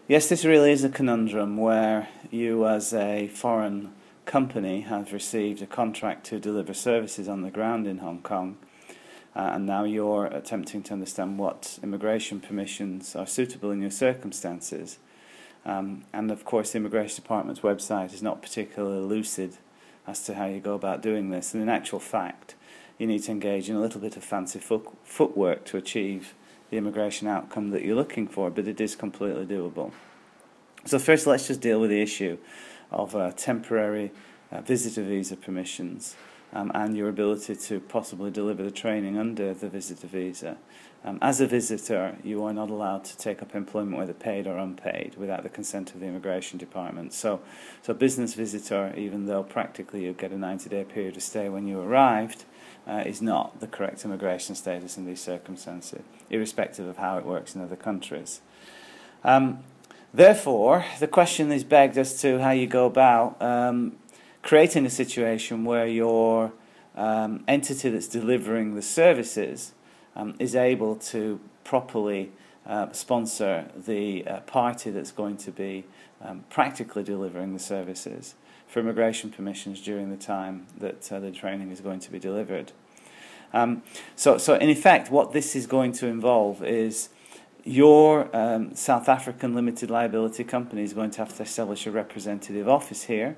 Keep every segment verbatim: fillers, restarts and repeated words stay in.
Yes, this really is a conundrum where you as a foreign company have received a contract to deliver services on the ground in Hong Kong, uh, and now you're attempting to understand what immigration permissions are suitable in your circumstances. Um, and of course the Immigration Department's website is not particularly lucid as to how you go about doing this, and in actual fact you need to engage in a little bit of fancy foot footwork to achieve the immigration outcome that you're looking for, but it is completely doable. So first let's just deal with the issue of uh, temporary uh, visitor visa permissions um, and your ability to possibly deliver the training under the visitor visa. Um, as a visitor, you are not allowed to take up employment, whether paid or unpaid, without the consent of the Immigration Department. So, so business visitor, even though practically you get a ninety-day period of stay when you arrived, uh, is not the correct immigration status in these circumstances, irrespective of how it works in other countries. Um, therefore, the question is begged as to how you go about um, creating a situation where your um, entity that's delivering the services Um, is able to properly uh, sponsor the uh, party that's going to be um, practically delivering the services for immigration permissions during the time that uh, the training is going to be delivered. Um, so, so in effect, what this is going to involve is your um, South African limited liability company is going to have to establish a representative office here.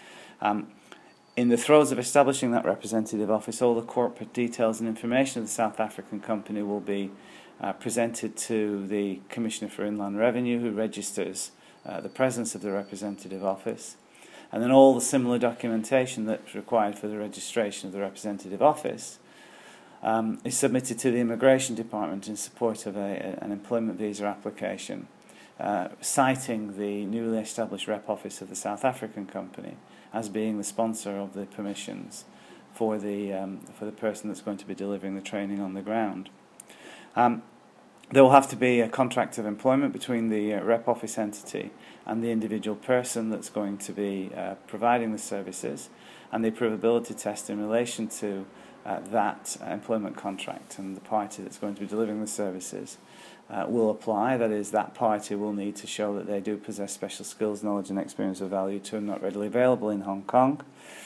Um, In the throes of establishing that representative office, all the corporate details and information of the South African company will be uh, presented to the Commissioner for Inland Revenue, who registers uh, the presence of the representative office. And then all the similar documentation that's required for the registration of the representative office um, is submitted to the Immigration Department in support of a, a, an employment visa application, uh, citing the newly established rep office of the South African company as being the sponsor of the permissions for the um, for the person that's going to be delivering the training on the ground. Um, there will have to be a contract of employment between the uh, rep office entity and the individual person that's going to be uh, providing the services, and the approvability test in relation to uh, that employment contract and the party that's going to be delivering the services Uh, will apply. That is, that party will need to show that they do possess special skills, knowledge and experience of value to and not readily available in Hong Kong.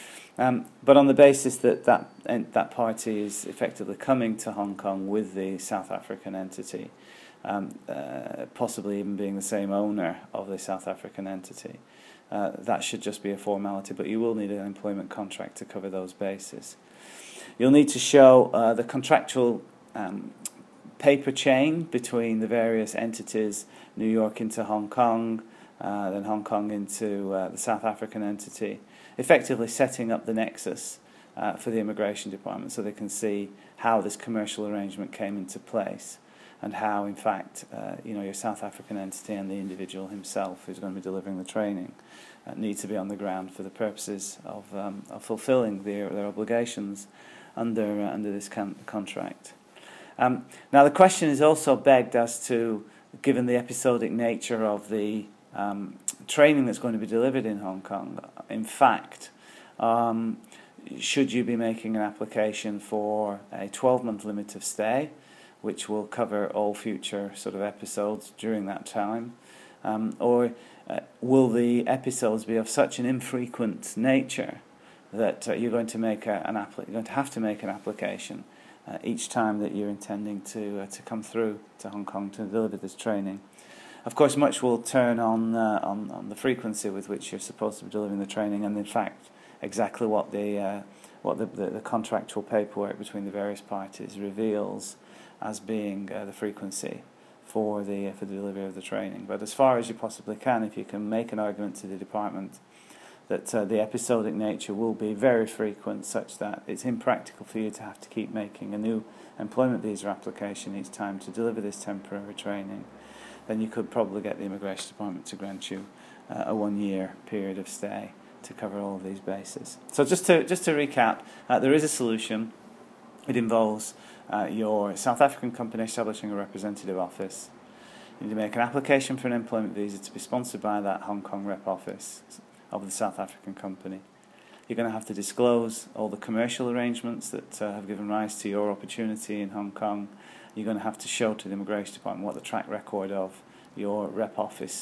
Um, but on the basis that that, that party is effectively coming to Hong Kong with the South African entity, um, uh, possibly even being the same owner of the South African entity, uh, that should just be a formality, but you will need an employment contract to cover those bases. You'll need to show uh, the contractual um, paper chain between the various entities, New York into Hong Kong, uh, then Hong Kong into uh, the South African entity, effectively setting up the nexus uh, for the Immigration Department so they can see how this commercial arrangement came into place and how, in fact, uh, you know, your South African entity and the individual himself who's going to be delivering the training uh, need to be on the ground for the purposes of, um, of fulfilling their, their obligations under, uh, under this con contract. Um, now the question is also begged as to, given the episodic nature of the um, training that's going to be delivered in Hong Kong, in fact, um, should you be making an application for a twelve-month limit of stay, which will cover all future sort of episodes during that time, um, or uh, will the episodes be of such an infrequent nature that uh, you're going to make a, an appli- you're going to have to make an application Uh, each time that you're intending to uh, to come through to Hong Kong to deliver this training. Of course, much will turn on, uh, on on the frequency with which you're supposed to be delivering the training, and in fact, exactly what the uh, what the, the, the contractual paperwork between the various parties reveals as being uh, the frequency for the uh, for the delivery of the training. But as far as you possibly can, if you can make an argument to the department that uh, the episodic nature will be very frequent, such that it's impractical for you to have to keep making a new employment visa application each time to deliver this temporary training, then you could probably get the Immigration Department to grant you uh, a one-year period of stay to cover all of these bases. So just to just to recap, uh, there is a solution. It involves uh, your South African company establishing a representative office. You need to make an application for an employment visa to be sponsored by that Hong Kong rep office of the South African company. You're going to have to disclose all the commercial arrangements that uh, have given rise to your opportunity in Hong Kong. You're going to have to show to the Immigration Department what the track record of your rep office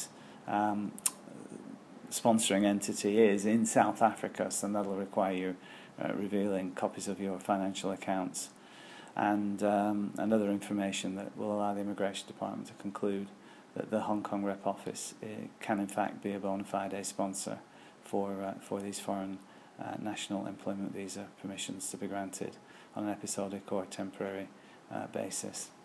um, sponsoring entity is in South Africa, so that'll require you uh, revealing copies of your financial accounts and um, and other information that will allow the Immigration Department to conclude that the Hong Kong Rep Office uh, can in fact be a bona fide sponsor for uh, for these foreign uh, national employment visa permissions to be granted on an episodic or temporary uh, basis.